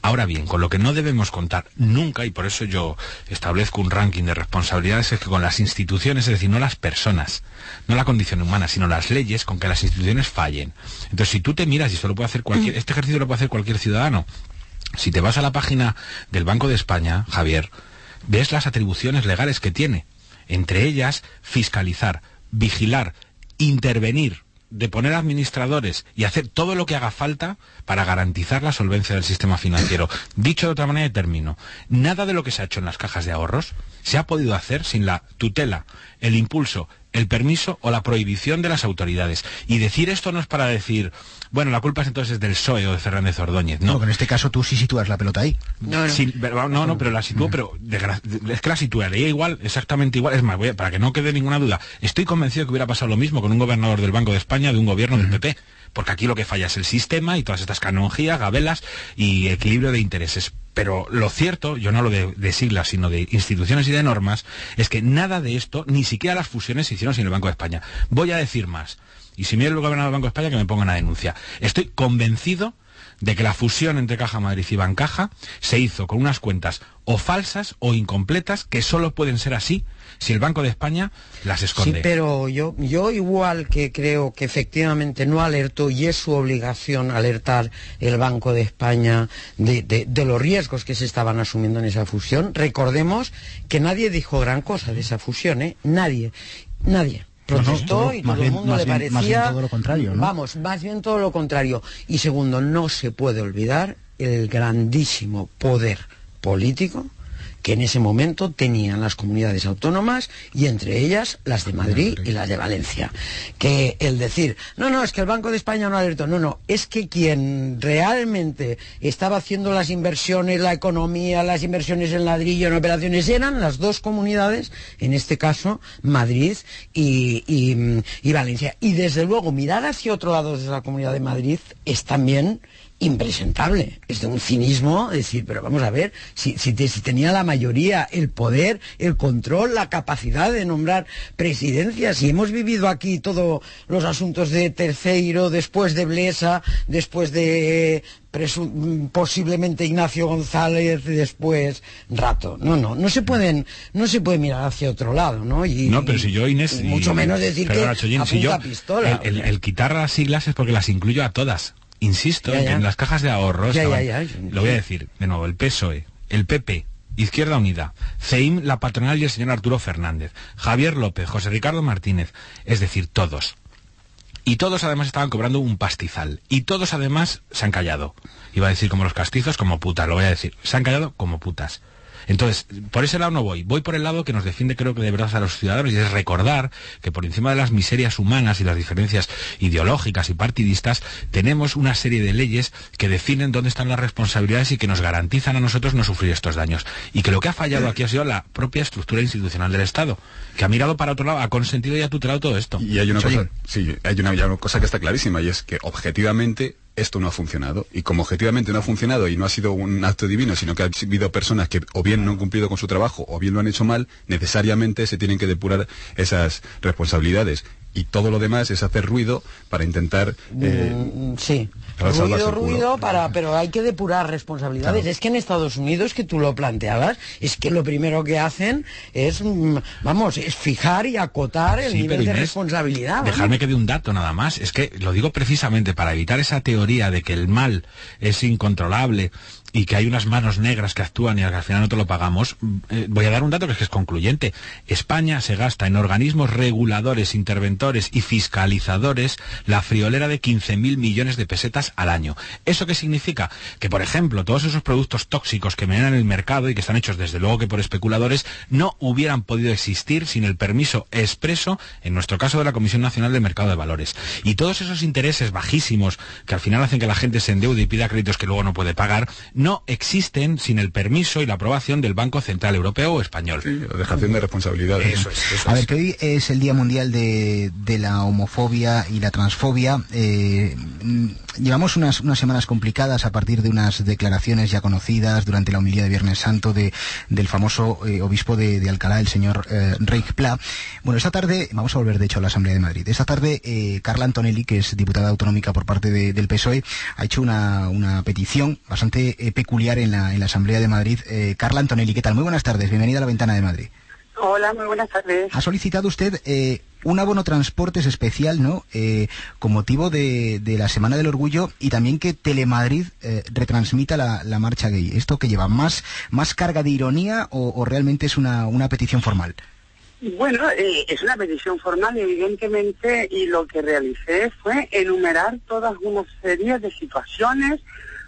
Ahora bien, con lo que no debemos contar nunca, y por eso yo establezco un ranking de responsabilidades, es que con las instituciones, es decir, no las personas, no la condición humana, sino las leyes, con que las instituciones fallen. Entonces, si tú te miras, y esto lo puede hacer cualquier, este ejercicio lo puede hacer cualquier ciudadano, si te vas a la página del Banco de España, Javier, ves las atribuciones legales que tiene, entre ellas fiscalizar, vigilar, intervenir, deponer administradores y hacer todo lo que haga falta para garantizar la solvencia del sistema financiero. Dicho de otra manera, y termino, nada de lo que se ha hecho en las cajas de ahorros se ha podido hacer sin la tutela, el impulso, el permiso o la prohibición de las autoridades. Y decir esto no es para decir, bueno, la culpa es entonces del P S O E o de Fernández Ordóñez. No, no, en este caso tú sí sitúas la pelota ahí. No, no, sí, pero, no, no, pero la sitúo, pero es que la situaría igual, exactamente igual. Es más, voy a, para que no quede ninguna duda, estoy convencido que hubiera pasado lo mismo con un gobernador del Banco de España, de un gobierno uh-huh. del P P. Porque aquí lo que falla es el sistema y todas estas canonjías, gabelas y equilibrio de intereses. Pero lo cierto, yo no hablo de, de siglas, sino de instituciones y de normas, es que nada de esto, ni siquiera las fusiones se hicieron sin el Banco de España. Voy a decir más. Y si mira el gobernador del Banco de España, que me pongan a denuncia. Estoy convencido de que la fusión entre Caja Madrid y Bancaja se hizo con unas cuentas o falsas o incompletas que solo pueden ser así si el Banco de España las esconde. Sí, pero yo, yo igual que creo que efectivamente no alertó, y es su obligación alertar el Banco de España de, de, de los riesgos que se estaban asumiendo en esa fusión. Recordemos que nadie dijo gran cosa de esa fusión, ¿eh? Nadie, nadie. Protestó no, no, y todo bien, el mundo le bien, parecía... Más bien todo lo contrario, ¿no? Vamos, más bien todo lo contrario. Y segundo, no se puede olvidar el grandísimo poder político que en ese momento tenían las comunidades autónomas, y entre ellas las de Madrid y las de Valencia. Que el decir, no, no, es que el Banco de España no alertó, no, no, es que quien realmente estaba haciendo las inversiones, la economía, las inversiones en ladrillo, en operaciones, eran las dos comunidades, en este caso Madrid y, y, y Valencia. Y desde luego mirar hacia otro lado desde la Comunidad de Madrid es también impresentable, es de un cinismo decir, pero vamos a ver, si, si, te, si tenía la mayoría, el poder, el control, la capacidad de nombrar presidencias, si hemos vivido aquí todos los asuntos de Terceiro, después de Blesa, después de presu- posiblemente Ignacio González, después Rato, no, no, no se pueden, no se puede mirar hacia otro lado, ¿no? Y, no, pero si yo, Inés, y mucho y, menos decir que Chollín, apunta si yo, pistola. El, el, el quitar las siglas es porque las incluyo a todas. Insisto, ya, ya. en las cajas de ahorros, ya, estaban, ya, ya, ya. lo voy a decir de nuevo, el P S O E, el P P, Izquierda Unida, C E I M, la patronal y el señor Arturo Fernández, Javier López, José Ricardo Martínez, es decir, todos. Y todos además estaban cobrando un pastizal. Y todos además se han callado. Iba a decir como los castizos, como putas, lo voy a decir. Se han callado como putas. Entonces, por ese lado no voy. Voy por el lado que nos defiende, creo que de verdad, a los ciudadanos, y es recordar que por encima de las miserias humanas y las diferencias ideológicas y partidistas, tenemos una serie de leyes que definen dónde están las responsabilidades y que nos garantizan a nosotros no sufrir estos daños. Y que lo que ha fallado aquí ha sido la propia estructura institucional del Estado, que ha mirado para otro lado, ha consentido y ha tutelado todo esto. Y hay una cosa, sí, hay una, hay una cosa que está clarísima, y es que objetivamente esto no ha funcionado, y como objetivamente no ha funcionado y no ha sido un acto divino, sino que ha habido personas que o bien no han cumplido con su trabajo o bien lo han hecho mal, necesariamente se tienen que depurar esas responsabilidades, y todo lo demás es hacer ruido para intentar eh, mm, sí ruido ruido para pero hay que depurar responsabilidades. Claro. Es que en Estados Unidos, que tú lo planteabas, es que lo primero que hacen es vamos es fijar y acotar el sí, nivel Inés, de responsabilidad. Dejadme que dé un dato nada más, es que lo digo precisamente para evitar esa teoría de que el mal es incontrolable y que hay unas manos negras que actúan y al final no te lo pagamos. Eh, voy a dar un dato que es, que es concluyente. España se gasta en organismos reguladores, interventores y fiscalizadores la friolera de quince mil millones de pesetas al año. ¿Eso qué significa? Que, por ejemplo, todos esos productos tóxicos que venían en el mercado y que están hechos desde luego que por especuladores no hubieran podido existir sin el permiso expreso, en nuestro caso, de la Comisión Nacional del Mercado de Valores. Y todos esos intereses bajísimos que al final hacen que la gente se endeude y pida créditos que luego no puede pagar, no existen sin el permiso y la aprobación del Banco Central Europeo o español. Sí, dejación de responsabilidades. Eso es. Eso a es. ver, que hoy es el Día Mundial de, de la homofobia y la transfobia. Eh, llevamos unas, unas semanas complicadas a partir de unas declaraciones ya conocidas durante la homilía de Viernes Santo de, del famoso eh, obispo de, de Alcalá, el señor eh, Reich Pla. Bueno, esta tarde, vamos a volver de hecho a la Asamblea de Madrid. Esta tarde, eh, Carla Antonelli, que es diputada autonómica por parte de, del P S O E, ha hecho una, una petición bastante eh, peculiar en la, en la Asamblea de Madrid. Eh, Carla Antonelli, ¿qué tal? Muy buenas tardes, bienvenida a la Ventana de Madrid. Hola, muy buenas tardes. Ha solicitado usted eh, un abono transportes especial, ¿no? Eh, con motivo de, de la Semana del Orgullo y también que Telemadrid eh, retransmita la, la marcha gay. ¿Esto qué lleva? ¿Más, más carga de ironía o, o realmente es una, una petición formal? Bueno, eh, es una petición formal, evidentemente, y lo que realicé fue enumerar todas una serie de situaciones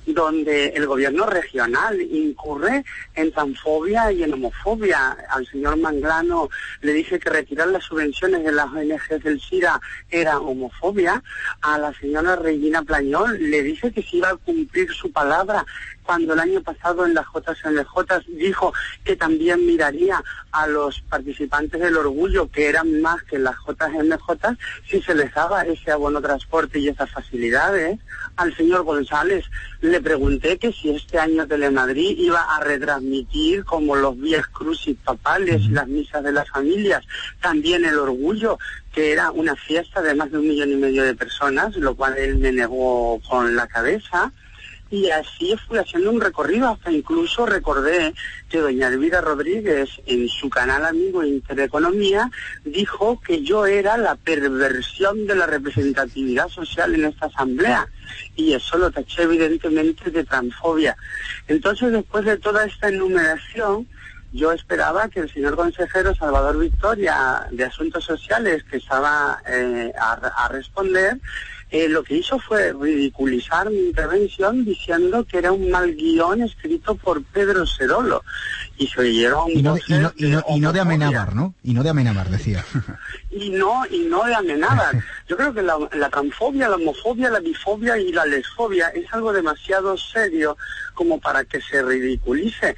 donde el gobierno regional incurre en transfobia y en homofobia. Al señor Manglano le dije que retirar las subvenciones de las O N Ges del SIDA era homofobia. A la señora Regina Plañol le dije que se iba a cumplir su palabra cuando el año pasado en las J M J dijo que también miraría a los participantes del Orgullo, que eran más que las J M J, si se les daba ese abono transporte y esas facilidades. Al señor González le pregunté que si este año Telemadrid iba a retransmitir, como los Vies Crucis papales y las misas de las familias, también el Orgullo, que era una fiesta de más de un millón y medio de personas, lo cual él me negó con la cabeza. Y así fui haciendo un recorrido, hasta incluso recordé que doña Elvira Rodríguez, en su canal amigo Intereconomía, dijo que yo era la perversión de la representatividad social en esta asamblea. Y eso lo taché evidentemente de transfobia. Entonces, después de toda esta enumeración, yo esperaba que el señor consejero Salvador Victoria, de Asuntos Sociales, que estaba eh, a, a responder, Eh, lo que hizo fue ridiculizar mi intervención diciendo que era un mal guión escrito por Pedro Serolo. Y se oyeron y no, y no, y no, y no de homofobia. Amenábar, ¿no? Y no de Amenábar, decía. Y no, y no de Amenábar. Yo creo que la, la transfobia, la homofobia, la bifobia y la lesfobia es algo demasiado serio como para que se ridiculice.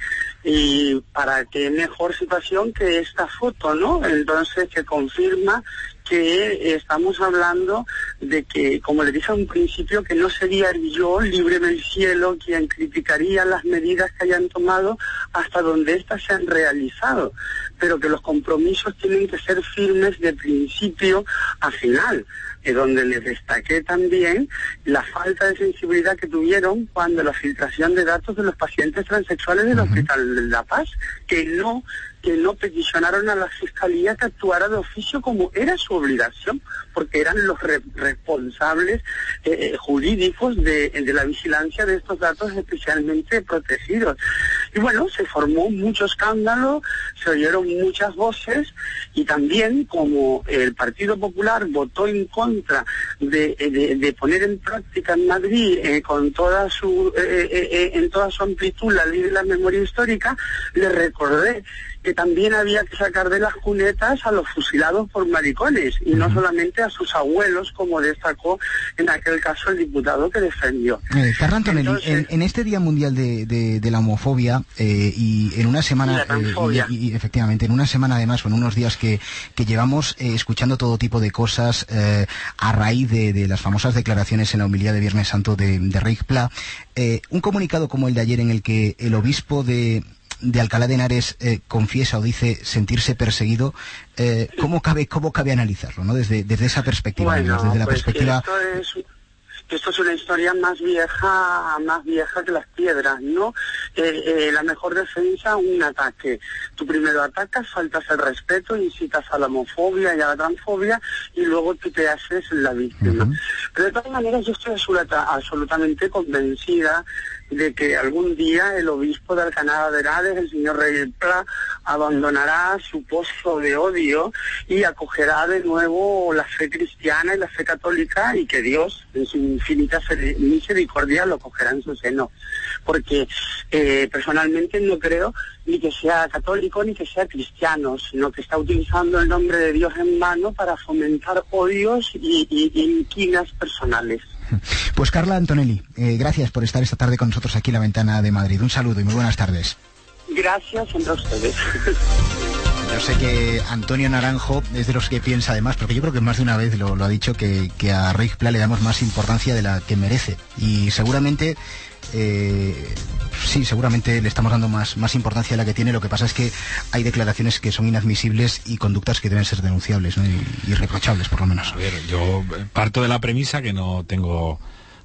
Y para qué mejor situación que esta foto, ¿no? Entonces, que confirma que estamos hablando de que, como le dije a un principio, que no sería yo, libre del cielo, quien criticaría las medidas que hayan tomado hasta donde éstas se han realizado, pero que los compromisos tienen que ser firmes de principio a final, eh, donde les destaqué también la falta de sensibilidad que tuvieron cuando la filtración de datos de los pacientes transexuales del uh-huh. Hospital de La Paz, que no que no peticionaron a la Fiscalía que actuara de oficio como era su obligación, porque eran los re responsables eh, jurídicos de, de la vigilancia de estos datos especialmente protegidos. Y bueno, se formó mucho escándalo, se oyeron muchas voces, y también como el Partido Popular votó en contra de, de, de poner en práctica en Madrid eh, con toda su eh, eh, en toda su amplitud la ley de la memoria histórica, le recordé que también había que sacar de las cunetas a los fusilados por maricones y no solamente a sus abuelos, como destacó en aquel caso el diputado que defendió. Eh, Carla Antonelli, Entonces, en, en este Día Mundial de, de, de la Homofobia eh, y en una semana, eh, y, y, y efectivamente, en una semana además, o en unos días que, que llevamos eh, escuchando todo tipo de cosas eh, a raíz de, de las famosas declaraciones en la homilía de Viernes Santo de, de Reich Pla, eh, un comunicado como el de ayer en el que el obispo de de Alcalá de Henares eh, confiesa o dice sentirse perseguido, eh, ¿cómo cabe cómo cabe analizarlo, ¿no? Desde desde esa perspectiva, bueno, digamos, desde la pues perspectiva. Esto es, esto es una historia más vieja, más vieja que las piedras, ¿no? Eh, eh, la mejor defensa, un ataque. Tú primero atacas, faltas el respeto, incitas a la homofobia y a la transfobia, y luego tú te haces la víctima. Uh-huh. Pero de todas maneras yo estoy absoluta, absolutamente convencida de que algún día el obispo de Alcalá de Henares, el señor Rey Pla, abandonará su pozo de odio y acogerá de nuevo la fe cristiana y la fe católica, y que Dios, en su infinita misericordia, lo cogerá en su seno. Porque eh, personalmente no creo ni que sea católico ni que sea cristiano, sino que está utilizando el nombre de Dios en vano para fomentar odios y, y, y inquinas personales. Pues Carla Antonelli, eh, gracias por estar esta tarde con nosotros aquí en la Ventana de Madrid. Un saludo y muy buenas tardes. Gracias entre ustedes. Yo sé que Antonio Naranjo es de los que piensa además, porque yo creo que más de una vez lo, lo ha dicho, que, que a Reich Pla le damos más importancia de la que merece. Y seguramente, eh, sí, seguramente le estamos dando más, más importancia de la que tiene. Lo que pasa es que hay declaraciones que son inadmisibles y conductas que deben ser denunciables, ¿no? y, y reprochables, por lo menos. A ver, yo parto de la premisa que no tengo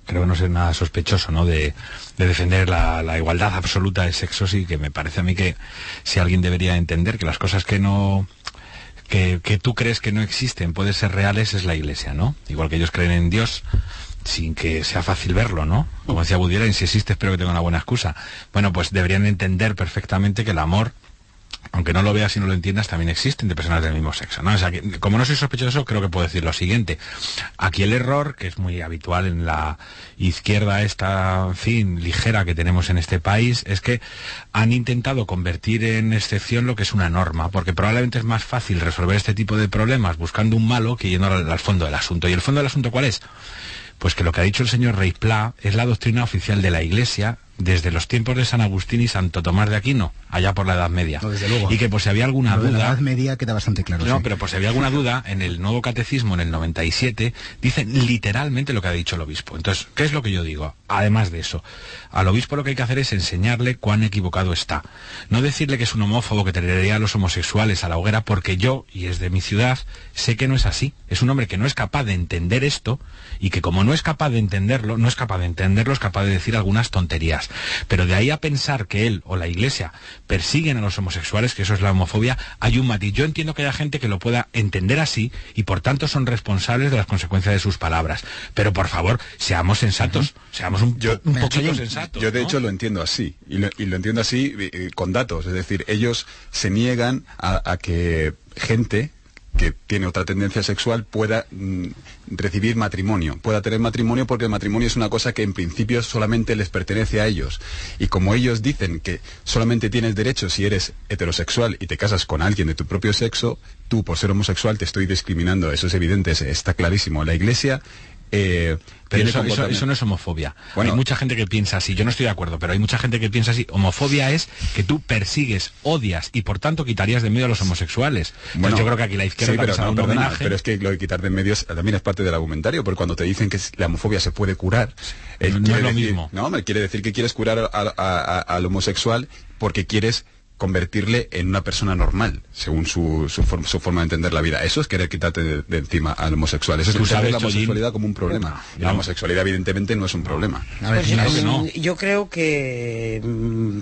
creo que no ser nada sospechoso, ¿no? De, de defender la, la igualdad absoluta de sexos, y que me parece a mí que si alguien debería entender que las cosas que no... Que, que tú crees que no existen, pueden ser reales, es la Iglesia, ¿no? Igual que ellos creen en Dios, sin que sea fácil verlo, ¿no? Como decía Woody Allen, si existe espero que tenga una buena excusa. Bueno, pues deberían entender perfectamente que el amor, aunque no lo veas y no lo entiendas, también existe entre personas del mismo sexo, ¿no? O sea, que, como no soy sospechoso, creo que puedo decir lo siguiente. Aquí el error, que es muy habitual en la izquierda esta, en fin, ligera que tenemos en este país, es que han intentado convertir en excepción lo que es una norma, porque probablemente es más fácil resolver este tipo de problemas buscando un malo que yendo al, al fondo del asunto. ¿Y el fondo del asunto cuál es? Pues que lo que ha dicho el señor Rey Pla es la doctrina oficial de la Iglesia desde los tiempos de San Agustín y Santo Tomás de Aquino, allá por la Edad Media. No, desde luego. Y que por si había alguna Lo de duda... la Edad Media queda bastante claro. No, sí. pero por si había alguna duda, en el Nuevo Catecismo, en el noventa y siete, dicen literalmente lo que ha dicho el obispo. Entonces, ¿qué es lo que yo digo? Además de eso, al obispo lo que hay que hacer es enseñarle cuán equivocado está. No decirle que es un homófobo que traería a los homosexuales a la hoguera, porque yo, y es de mi ciudad, sé que no es así. Es un hombre que no es capaz de entender esto, y que como no es capaz de entenderlo, no es capaz de entenderlo, es capaz de decir algunas tonterías. Pero de ahí a pensar que él o la Iglesia persiguen a los homosexuales, que eso es la homofobia, hay un matiz. Yo entiendo que haya gente que lo pueda entender así y por tanto son responsables de las consecuencias de sus palabras. Pero por favor, seamos sensatos, uh-huh. seamos un, yo, un poquito sensatos. Yo de ¿no? hecho lo entiendo así, y lo, y lo entiendo así eh, con datos. Es decir, ellos se niegan a, a que gente que tiene otra tendencia sexual pueda mm, recibir matrimonio, pueda tener matrimonio, porque el matrimonio es una cosa que en principio solamente les pertenece a ellos. Y como ellos dicen que solamente tienes derecho si eres heterosexual y te casas con alguien de tu propio sexo, tú por ser homosexual te estoy discriminando. Eso es evidente, está clarísimo. La Iglesia... Eh, pero eso, eso, eso no es homofobia. Bueno, hay mucha gente que piensa así, yo no estoy de acuerdo, pero hay mucha gente que piensa así. Homofobia es que tú persigues, odias y por tanto quitarías de medio a los homosexuales. Bueno, Entonces, yo creo que aquí la izquierda sí, pero, no, un perdona, homenaje. Pero es que lo de quitar de en medio también es parte del argumentario, porque cuando te dicen que la homofobia se puede curar, eh, no, no es lo decir, mismo. No, me quiere decir que quieres curar a, a, a, al homosexual porque quieres convertirle en una persona normal, según su, su, form, su forma de entender la vida. Eso es querer quitarte de, de encima al homosexual. Eso es entender la homosexualidad como un problema. No. Y la homosexualidad, evidentemente, no es un problema. A ver, pues claro que no. Yo creo que, mmm,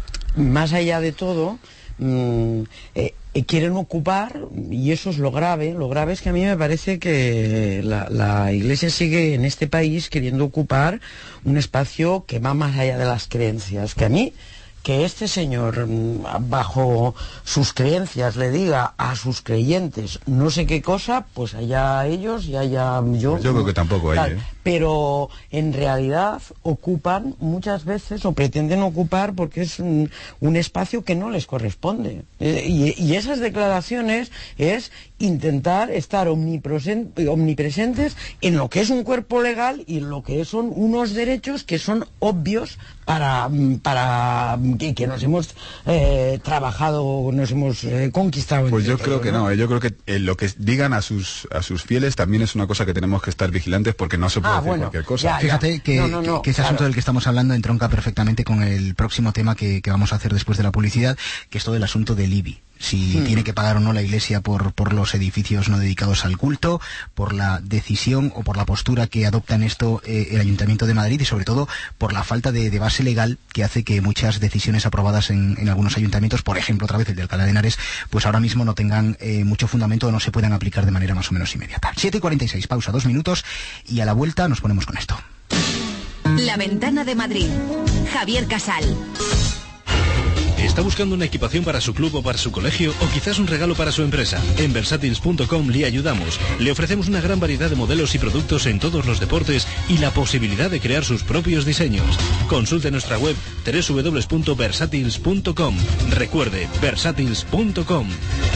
más allá de todo, mmm, eh, quieren ocupar, y eso es lo grave, lo grave es que a mí me parece que la, la Iglesia sigue en este país queriendo ocupar un espacio que va más allá de las creencias, que a mí... que este señor, bajo sus creencias, le diga a sus creyentes no sé qué cosa, pues allá ellos y allá yo. Yo creo que tampoco hay, ¿eh? Pero en realidad ocupan muchas veces, o pretenden ocupar, porque es un, un espacio que no les corresponde. Eh, y, y esas declaraciones es intentar estar omnipresente, omnipresentes en lo que es un cuerpo legal y en lo que son unos derechos que son obvios para, para que, que nos hemos eh, trabajado, nos hemos eh, conquistado. Pues yo creo todo, que ¿no? no, eh, yo creo que eh, lo que digan a sus a sus fieles también es una cosa que tenemos que estar vigilantes, porque no se puede ah, decir bueno, cualquier cosa. Ya, Fíjate ya. que, no, no, no, que ese claro. asunto del que estamos hablando entronca perfectamente con el próximo tema que, que vamos a hacer después de la publicidad, que es todo el asunto del I B I. Si hmm. tiene que pagar o no la Iglesia por, por los edificios no dedicados al culto, por la decisión o por la postura que adopta en esto eh, el Ayuntamiento de Madrid, y sobre todo por la falta de, de base legal que hace que muchas decisiones aprobadas en, en algunos ayuntamientos, por ejemplo otra vez el de Alcalá de Henares, pues ahora mismo no tengan eh, mucho fundamento o no se puedan aplicar de manera más o menos inmediata. siete y cuarenta y seis, pausa dos minutos y a la vuelta nos ponemos con esto. La Ventana de Madrid. Javier Casal. ¿Está buscando una equipación para su club o para su colegio, o quizás un regalo para su empresa? En versatils punto com le ayudamos. Le ofrecemos una gran variedad de modelos y productos en todos los deportes y la posibilidad de crear sus propios diseños. Consulte nuestra web doble u doble u doble u punto versatils punto com. Recuerde, versatils punto com.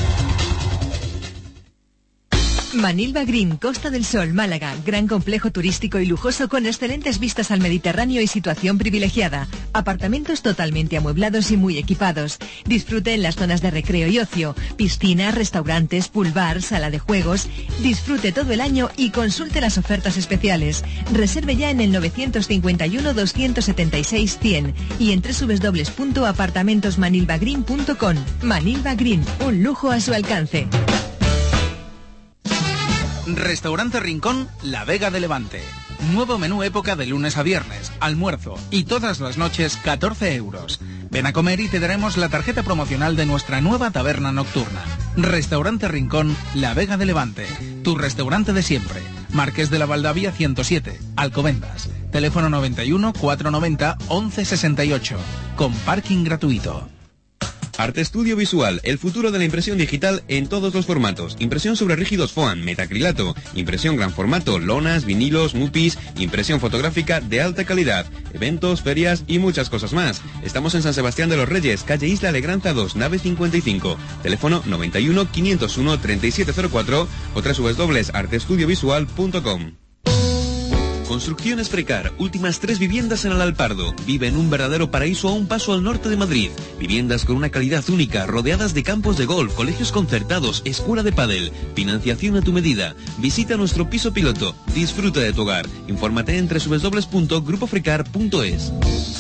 Manilva Green, Costa del Sol, Málaga. Gran complejo turístico y lujoso con excelentes vistas al Mediterráneo y situación privilegiada. Apartamentos totalmente amueblados y muy equipados. Disfrute en las zonas de recreo y ocio. Piscinas, restaurantes, pool bar, sala de juegos. Disfrute todo el año y consulte las ofertas especiales. Reserve ya en el nueve cinco uno, dos siete seis, cien y en doble u doble u doble u punto apartamentos manilva green punto com. Manilva Green, un lujo a su alcance. Restaurante Rincón, La Vega de Levante. Nuevo menú época de lunes a viernes, almuerzo y todas las noches catorce euros. Ven a comer y te daremos la tarjeta promocional de nuestra nueva taberna nocturna. Restaurante Rincón, La Vega de Levante. Tu restaurante de siempre. Marqués de la Valdavia ciento siete, Alcobendas. Teléfono noventa y uno, cuatrocientos noventa, once sesenta y ocho. Con parking gratuito. Arte Estudio Visual, el futuro de la impresión digital en todos los formatos. Impresión sobre rígidos foam, metacrilato, impresión gran formato, lonas, vinilos, mupis, impresión fotográfica de alta calidad, eventos, ferias y muchas cosas más. Estamos en San Sebastián de los Reyes, calle Isla Alegranza dos, nave cincuenta y cinco. Teléfono noventa y uno, quinientos uno, treinta y siete cero cuatro o doble u doble u doble u punto arte estudio visual punto com. Construcciones Precar, últimas tres viviendas en el Alpardo. Vive en un verdadero paraíso a un paso al norte de Madrid. Viviendas con una calidad única, rodeadas de campos de golf, colegios concertados, escuela de pádel, financiación a tu medida. Visita nuestro piso piloto, disfruta de tu hogar. Infórmate en doble u doble u doble u punto grupo frecar punto es.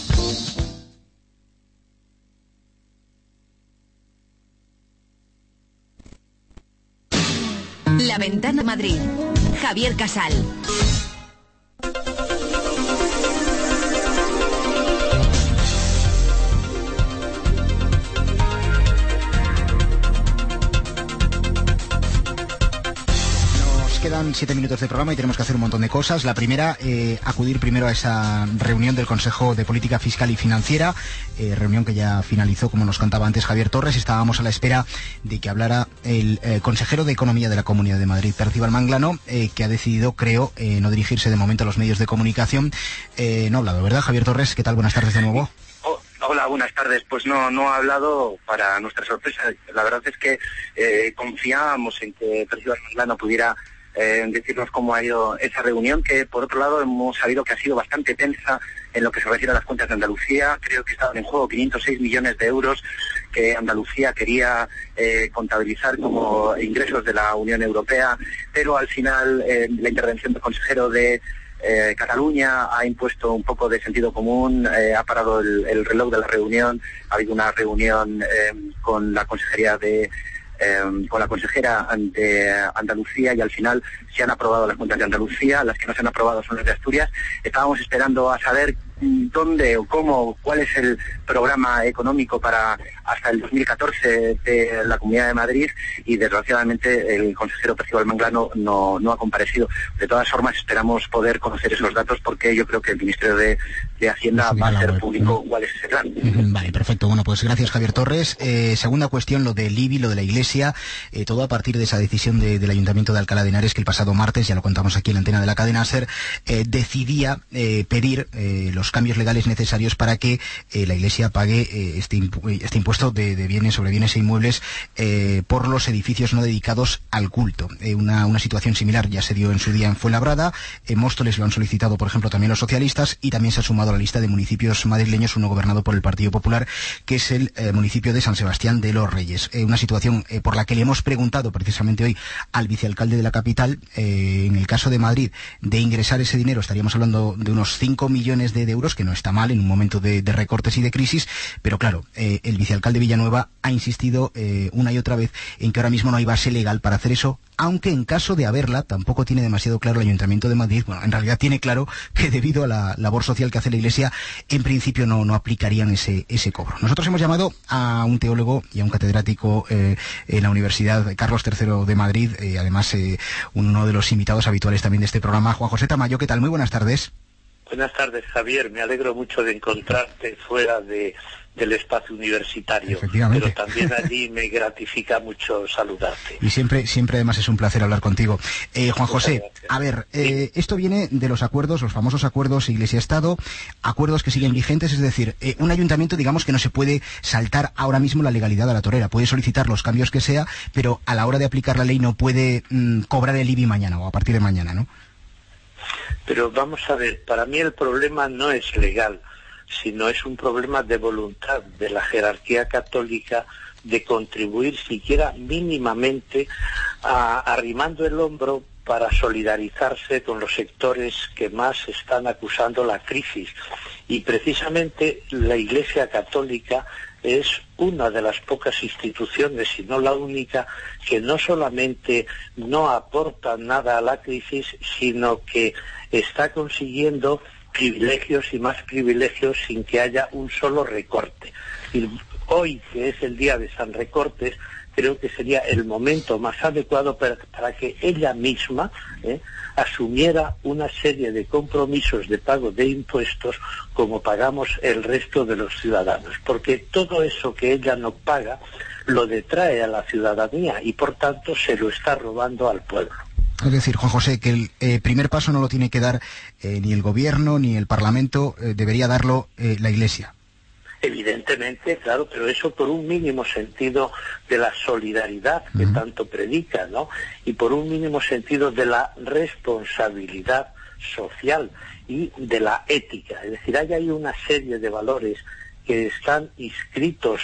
La Ventana Madrid. Javier Casal. Quedan siete minutos de programa y tenemos que hacer un montón de cosas. La primera, eh, acudir primero a esa reunión del Consejo de Política Fiscal y Financiera, eh, reunión que ya finalizó, como nos contaba antes Javier Torres. Estábamos a la espera de que hablara el eh, consejero de Economía de la Comunidad de Madrid, Percival Manglano, eh, que ha decidido, creo, eh, no dirigirse de momento a los medios de comunicación. Eh, no ha hablado, ¿verdad, Javier Torres? ¿Qué tal? Buenas tardes de nuevo. Hola, buenas tardes. Pues no, no ha hablado, para nuestra sorpresa. La verdad es que eh, confiábamos en que Percival Manglano pudiera Eh, decirnos cómo ha ido esa reunión, que por otro lado hemos sabido que ha sido bastante tensa en lo que se refiere a las cuentas de Andalucía. Creo que estaban en juego quinientos seis millones de euros que Andalucía quería eh, contabilizar como ingresos de la Unión Europea, pero al final eh, la intervención del consejero de eh, Cataluña ha impuesto un poco de sentido común, eh, ha parado el, el reloj de la reunión. Ha habido una reunión eh, con la consejería de Eh, con la consejera de Andalucía y al final se han aprobado las cuentas de Andalucía. Las que no se han aprobado son las de Asturias. Estábamos esperando a saber dónde o cómo, cuál es el programa económico para hasta el dos mil catorce de la Comunidad de Madrid, y desgraciadamente el consejero Percival Manglano no, no ha comparecido. De todas formas, esperamos poder conocer esos datos, porque yo creo que el Ministerio de, de Hacienda va a hacer público cuál es ese plan. Vale, perfecto. Bueno, pues gracias, Javier Torres. Eh, segunda cuestión, lo del I B I, lo de la Iglesia, eh, todo a partir de esa decisión de, del Ayuntamiento de Alcalá de Henares, que el pasado martes, ya lo contamos aquí en la antena de la cadena SER, eh, decidía eh, pedir eh, los cambios legales necesarios para que eh, la Iglesia pague eh, este, impu este impuesto de, de bienes sobre bienes e inmuebles eh, por los edificios no dedicados al culto. Eh, una, una situación similar ya se dio en su día en Fuenlabrada. En Móstoles lo han solicitado, por ejemplo, también los socialistas, y también se ha sumado a la lista de municipios madrileños uno gobernado por el Partido Popular, que es el eh, municipio de San Sebastián de los Reyes. Eh, una situación eh, por la que le hemos preguntado precisamente hoy al vicealcalde de la capital. Eh, en el caso de Madrid, de ingresar ese dinero estaríamos hablando de unos cinco millones de, de euros, que no está mal en un momento de, de recortes y de crisis, pero claro, eh, el vicealcalde Villanueva ha insistido eh, una y otra vez en que ahora mismo no hay base legal para hacer eso, aunque en caso de haberla, tampoco tiene demasiado claro el Ayuntamiento de Madrid. Bueno, en realidad tiene claro que debido a la labor social que hace la Iglesia, en principio no, no aplicarían ese, ese cobro. Nosotros hemos llamado a un teólogo y a un catedrático eh, en la Universidad Carlos tercero de Madrid, eh, además eh, uno de los invitados habituales también de este programa, Juan José Tamayo. ¿Qué tal? Muy buenas tardes. Buenas tardes, Javier. Me alegro mucho de encontrarte fuera de, del espacio universitario, pero también allí me gratifica mucho saludarte. Y siempre, siempre además es un placer hablar contigo. Eh, Juan José, a ver, eh, esto viene de los acuerdos, los famosos acuerdos Iglesia-Estado, acuerdos que siguen vigentes, es decir, eh, un ayuntamiento, digamos, que no se puede saltar ahora mismo la legalidad a la torera, puede solicitar los cambios que sea, pero a la hora de aplicar la ley no puede mmm, cobrar el I B I mañana o a partir de mañana, ¿no? Pero vamos a ver, para mí el problema no es legal, sino es un problema de voluntad de la jerarquía católica de contribuir siquiera mínimamente a, arrimando el hombro para solidarizarse con los sectores que más están acusando la crisis. Y precisamente la Iglesia Católica es una de las pocas instituciones, y no la única, que no solamente no aporta nada a la crisis, sino que está consiguiendo privilegios y más privilegios sin que haya un solo recorte. Y hoy, que es el día de San Recortes, creo que sería el momento más adecuado para, para que ella misma eh, asumiera una serie de compromisos de pago de impuestos como pagamos el resto de los ciudadanos, porque todo eso que ella no paga lo detrae a la ciudadanía y por tanto se lo está robando al pueblo. Es decir, Juan José, que el eh, primer paso no lo tiene que dar eh, ni el gobierno ni el Parlamento, eh, debería darlo eh, la Iglesia. Evidentemente, claro, pero eso por un mínimo sentido de la solidaridad que uh-huh. tanto predica, ¿no? Y por un mínimo sentido de la responsabilidad social y de la ética. Es decir, hay ahí una serie de valores que están inscritos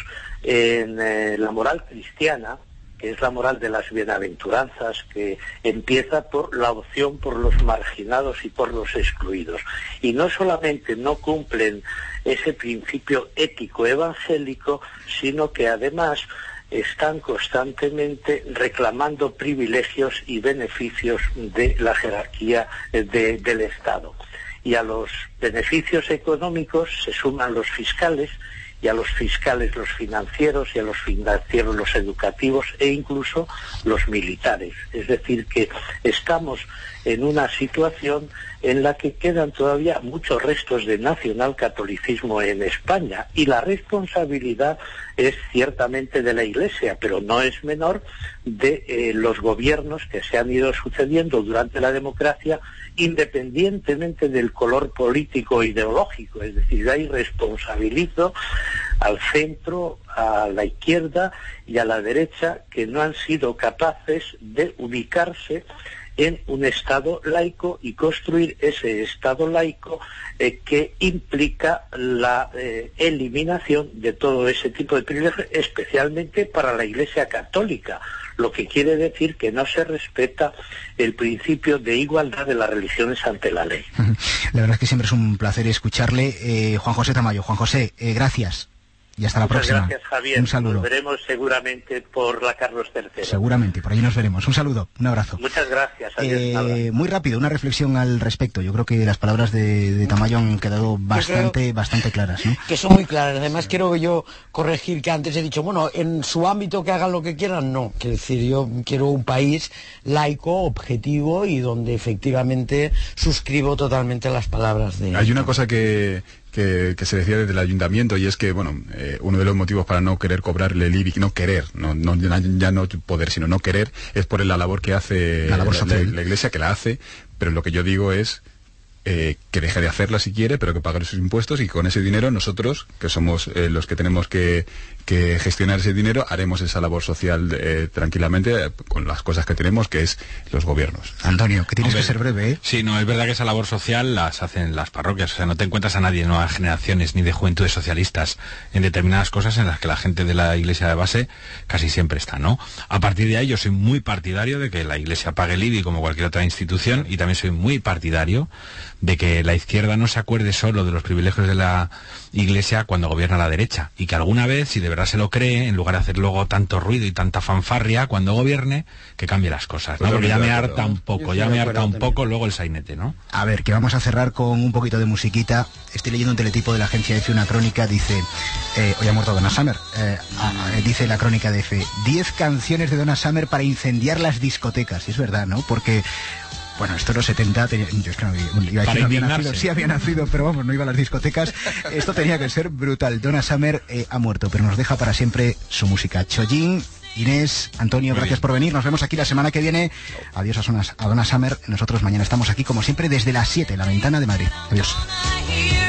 en eh, la moral cristiana, que es la moral de las bienaventuranzas, que empieza por la opción por los marginados y por los excluidos. Y no solamente no cumplen ese principio ético evangélico, sino que además están constantemente reclamando privilegios y beneficios de la jerarquía de, del Estado. Y a los beneficios económicos se suman los fiscales, y a los fiscales los financieros, y a los financieros los educativos, e incluso los militares. Es decir, que estamos en una situación en la que quedan todavía muchos restos de nacionalcatolicismo en España, y la responsabilidad es ciertamente de la Iglesia, pero no es menor de eh, los gobiernos que se han ido sucediendo durante la democracia, independientemente del color político e ideológico. Es decir, ahí responsabilizo al centro, a la izquierda y a la derecha, que no han sido capaces de ubicarse en un Estado laico y construir ese Estado laico eh, que implica la eh, eliminación de todo ese tipo de privilegios, especialmente para la Iglesia Católica, lo que quiere decir que no se respeta el principio de igualdad de las religiones ante la ley. La verdad es que siempre es un placer escucharle. Eh, Juan José Tamayo. Juan José, eh, gracias. Y hasta la Muchas próxima. Gracias, Javier. Un saludo. Nos veremos seguramente por la Carlos tercero. Seguramente, por ahí nos veremos. Un saludo, un abrazo. Muchas gracias. Adiós, eh, muy rápido, una reflexión al respecto. Yo creo que las palabras de, de Tamayo han quedado bastante, bastante claras, ¿no? Que son muy claras. Además, quiero yo corregir que antes he dicho, bueno, en su ámbito que hagan lo que quieran. No, quiero decir, yo quiero un país laico, objetivo, y donde efectivamente suscribo totalmente las palabras de... Hay una cosa que... Que, que se decía desde el ayuntamiento, y es que, bueno, eh, uno de los motivos para no querer cobrarle el I B I, no querer, no, no, ya no poder, sino no querer, es por la labor que hace la, labor la, la, la Iglesia, que la hace, pero lo que yo digo es eh, que deje de hacerla si quiere, pero que pague sus impuestos, y con ese dinero nosotros, que somos eh, los que tenemos que, que gestionar ese dinero, haremos esa labor social eh, tranquilamente, eh, con las cosas que tenemos, que es los gobiernos. Antonio, que tienes Hombre, que ser breve, ¿eh? Sí, no, es verdad que esa labor social las hacen las parroquias, o sea, no te encuentras a nadie de nuevas generaciones ni de juventudes socialistas en determinadas cosas en las que la gente de la Iglesia de base casi siempre está, ¿no? A partir de ahí yo soy muy partidario de que la Iglesia pague el I B I como cualquier otra institución, y también soy muy partidario de que la izquierda no se acuerde solo de los privilegios de la Iglesia cuando gobierna la derecha, y que alguna vez, si de verdad se lo cree, en lugar de hacer luego tanto ruido y tanta fanfarria cuando gobierne, que cambie las cosas, ¿no? Porque ya me harta un poco, ya me harta un poco luego el sainete, ¿no? A ver, que vamos a cerrar con un poquito de musiquita. Estoy leyendo un teletipo de la agencia EFE, una crónica, dice, eh, hoy ha muerto Donna Summer, eh, eh, dice la crónica de EFE, diez canciones de Donna Summer para incendiar las discotecas. Y es verdad, ¿no? Porque... Bueno, esto en los setenta, tenía, yo es que no iba a decir, no había nacido, sí había nacido, pero vamos, no iba a las discotecas. Esto tenía que ser brutal. Donna Summer eh, ha muerto, pero nos deja para siempre su música. Chollín, Inés, Antonio, Muy gracias bien. por venir. Nos vemos aquí la semana que viene. Adiós a, Sonas, a Donna Summer. Nosotros mañana estamos aquí, como siempre, desde las siete, La Ventana de Madrid. Adiós.